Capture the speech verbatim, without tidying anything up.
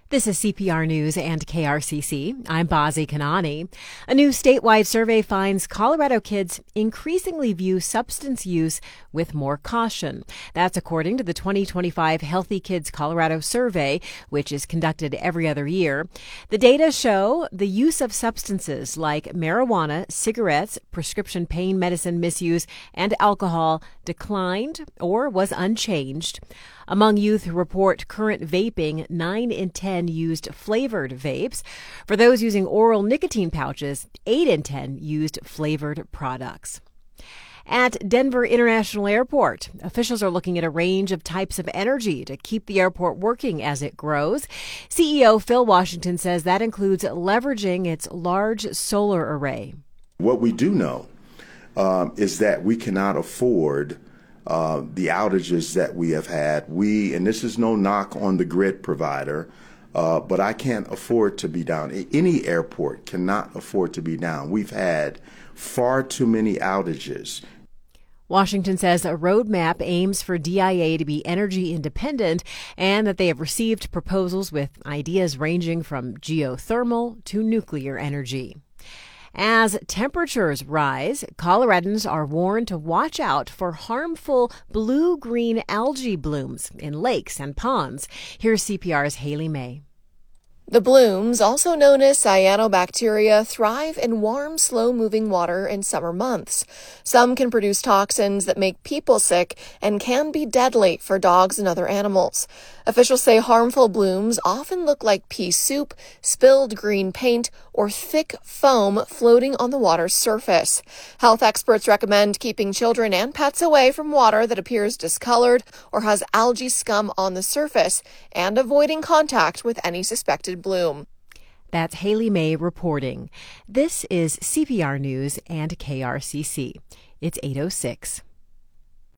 This is C P R News and K R C C. I'm Bazi Kanani. A new statewide survey finds Colorado kids increasingly view substance use with more caution. That's according to the twenty twenty-five Healthy Kids Colorado Survey, which is conducted every other year. The data show the use of substances like marijuana, cigarettes, prescription pain medicine misuse, and alcohol declined or was unchanged. Among youth who report current vaping, nine in ten used flavored vapes. For those using oral nicotine pouches, eight in ten used flavored products. At Denver International Airport, officials are looking at a range of types of energy to keep the airport working as it grows. C E O Phil Washington says that includes leveraging its large solar array. What we do know um, is that we cannot afford Uh, the outages that we have had. We, and this is no knock on the grid provider, uh, but I can't afford to be down. Any airport cannot afford to be down. We've had far too many outages. Washington says a roadmap aims for D I A to be energy independent and that they have received proposals with ideas ranging from geothermal to nuclear energy. As temperatures rise, Coloradans are warned to watch out for harmful blue-green algae blooms in lakes and ponds. Here's C P R's Haley May. The blooms, also known as cyanobacteria, thrive in warm, slow-moving water in summer months. Some can produce toxins that make people sick and can be deadly for dogs and other animals. Officials say harmful blooms often look like pea soup, spilled green paint, or thick foam floating on the water's surface. Health experts recommend keeping children and pets away from water that appears discolored or has algae scum on the surface and avoiding contact with any suspected bloom. That's Haley May reporting. This is C P R News and K R C C. It's eight oh six.